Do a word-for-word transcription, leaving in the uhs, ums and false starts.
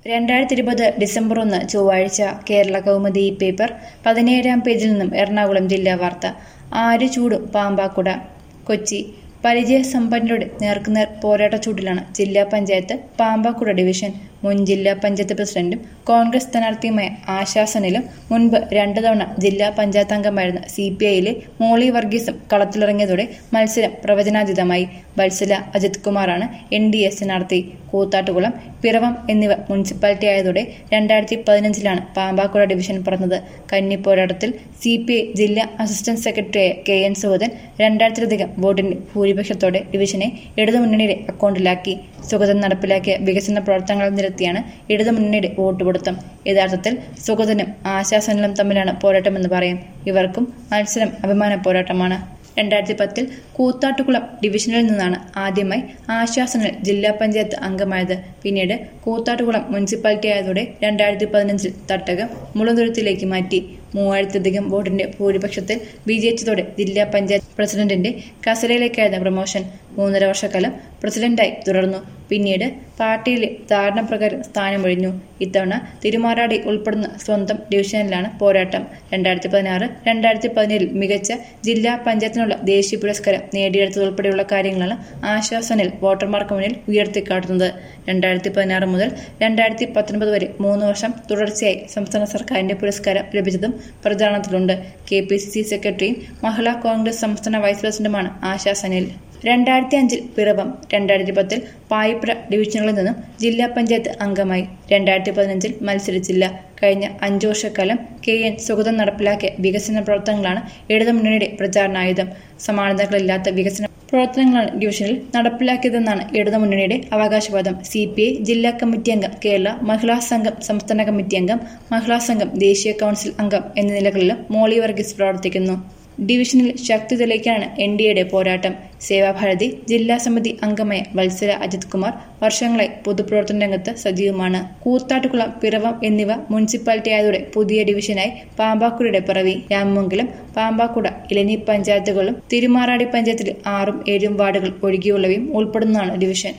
രണ്ടായിരത്തി ഇരുപത് ഡിസംബർ ഒന്ന് ചൊവ്വാഴ്ച കേരള കൗമുദി പേപ്പർ പതിനേഴാം പേജിൽ നിന്നും എറണാകുളം ജില്ലാ വാർത്ത. ആര് ചൂടും പാമ്പാക്കുട. കൊച്ചി. പരിചയസമ്പന്നരുടെ നേർക്കുനേർ പോരാട്ടച്ചൂടിലാണ് ജില്ലാ പഞ്ചായത്ത് പാമ്പാക്കുട ഡിവിഷൻ. മുൻ ജില്ലാ പഞ്ചായത്ത് പ്രസിഡന്റും കോൺഗ്രസ് സ്ഥാനാർത്ഥിയുമായ ആശാസനിലും മുൻപ് രണ്ടു തവണ ജില്ലാ പഞ്ചായത്ത് അംഗമായിരുന്ന സി പി ഐയിലെ മോളി വർഗീസും കളത്തിലിറങ്ങിയതോടെ മത്സരം പ്രവചനാതീതമായി. വത്സല അജിത് കുമാറാണ് എൻ ഡി എ സ്ഥാനാർത്ഥി. കൂത്താട്ടുകുളം, പിറവം എന്നിവ മുനിസിപ്പാലിറ്റി ആയതോടെ രണ്ടായിരത്തി പതിനഞ്ചിലാണ് പാമ്പാക്കുട ഡിവിഷൻ പിറന്നത്. കന്നി പോരാട്ടത്തിൽ സി പി ഐ ജില്ലാ അസിസ്റ്റന്റ് സെക്രട്ടറിയായ കെ എൻ സുഗതൻ രണ്ടായിരത്തിലധികം വോട്ടിന്റെ ഭൂരിപക്ഷത്തോടെ ഡിവിഷനെ ഇടതുമുന്നണിയുടെ അക്കൗണ്ടിലാക്കി. സുഗതൻ നടപ്പിലാക്കിയ വികസന പ്രവർത്തനങ്ങൾ നിരത്തിയാണ് ഇടതുമുന്നണിയുടെ വോട്ടുപിടുത്തം. യഥാർത്ഥത്തിൽ സുഗതനും ആശാസനിലും തമ്മിലാണ് പോരാട്ടമെന്ന് പറയും. ഇവർക്കും മത്സരം അഭിമാന പോരാട്ടമാണ്. രണ്ടായിരത്തി പത്തിൽ കൂത്താട്ടുകുളം ഡിവിഷനിൽ നിന്നാണ് ആദ്യമായി ആശാസനിൽ ജില്ലാ പഞ്ചായത്ത് അംഗമായത്. പിന്നീട് കൂത്താട്ടുകുളം മുനിസിപ്പാലിറ്റി ആയതോടെ രണ്ടായിരത്തി പതിനഞ്ചിൽ തട്ടകം മുളന്തുരുത്തിലേക്ക് മാറ്റി. മൂവായിരത്തിലധികം വോട്ടിന്റെ ഭൂരിപക്ഷത്തിൽ വിജയിച്ചതോടെ ജില്ലാ പഞ്ചായത്ത് പ്രസിഡന്റിന്റെ കസേരയിലേക്കായിരുന്നു പ്രമോഷൻ. മൂന്നര വർഷക്കാലം പ്രസിഡന്റായി തുടർന്നു. പിന്നീട് പാർട്ടിയിലെ ധാരണപ്രകാരം സ്ഥാനമൊഴിഞ്ഞു. ഇത്തവണ തിരുമാറാടി ഉൾപ്പെടുന്ന സ്വന്തം ഡിവിഷനിലാണ് പോരാട്ടം. രണ്ടായിരത്തി പതിനാറ് രണ്ടായിരത്തി പതിനേഴിൽ മികച്ച ജില്ലാ പഞ്ചായത്തിനുള്ള ദേശീയ പുരസ്കാരം നേടിയെടുത്തതുൾപ്പെടെയുള്ള കാര്യങ്ങളാണ് ആശ്വാസനിൽ വോട്ടർമാർക്ക് മുന്നിൽ ഉയർത്തിക്കാട്ടുന്നത്. രണ്ടായിരത്തി പതിനാറ് മുതൽ രണ്ടായിരത്തി പത്തൊൻപത് വരെ മൂന്ന് വർഷം തുടർച്ചയായി സംസ്ഥാന സർക്കാരിന്റെ പുരസ്കാരം ലഭിച്ചതും പ്രചാരണത്തിലുണ്ട്. കെ പി സി സി സെക്രട്ടറിയും മഹിളാ കോൺഗ്രസ് സംസ്ഥാന വൈസ് പ്രസിഡന്റുമാണ് ആശാസനിൽ. രണ്ടായിരത്തി അഞ്ചിൽ പിറവം, രണ്ടായിരത്തി പത്തിൽ പായിപ്ര ഡിവിഷനുകളിൽ നിന്നും ജില്ലാ പഞ്ചായത്ത് അംഗമായി. രണ്ടായിരത്തി പതിനഞ്ചിൽ മത്സരിച്ചില്ല. കഴിഞ്ഞ അഞ്ചു വർഷക്കാലം കെ എൻ സുഗതൻ നടപ്പിലാക്കിയ വികസന പ്രവർത്തനങ്ങളാണ് ഇടതുമുന്നണിയുടെ പ്രചാരണായുധം. സമാനതകളില്ലാത്ത വികസന പ്രവർത്തനങ്ങളാണ് ഡിവിഷനിൽ നടപ്പിലാക്കിയതെന്നാണ് ഇടതുമുന്നണിയുടെ അവകാശവാദം. സി പി ഐ ജില്ലാ കമ്മിറ്റി അംഗം, കേരള മഹിളാ സംഘം സംസ്ഥാന കമ്മിറ്റി അംഗം, മഹിളാ സംഘം ദേശീയ കൌൺസിൽ അംഗം എന്നീ നിലകളിലും മോളി വർഗീസ് പ്രവർത്തിക്കുന്നു. ഡിവിഷനിൽ ശക്തി തെളിയിക്കാനാണ് എൻ ഡി എയുടെ പോരാട്ടം. സേവാഭാരതി ജില്ലാ സമിതി അംഗമായ വത്സല അജിത് കുമാർ വർഷങ്ങളായി പൊതുപ്രവർത്തന രംഗത്ത് സജീവമാണ്. കൂത്താട്ടുകുളം, പിറവം എന്നിവ മുനിസിപ്പാലിറ്റി ആയതോടെ പുതിയ ഡിവിഷനായി പാമ്പാക്കുടയുടെ പിറവി. രാമമംഗലം, പാമ്പാക്കുട, ഇലഞ്ഞി പഞ്ചായത്തുകളും തിരുമാറാടി പഞ്ചായത്തിലെ ആറും ഏഴും വാർഡുകൾ ഒഴികെയുള്ളവയും ഉൾപ്പെടുന്നതാണ് ഡിവിഷൻ.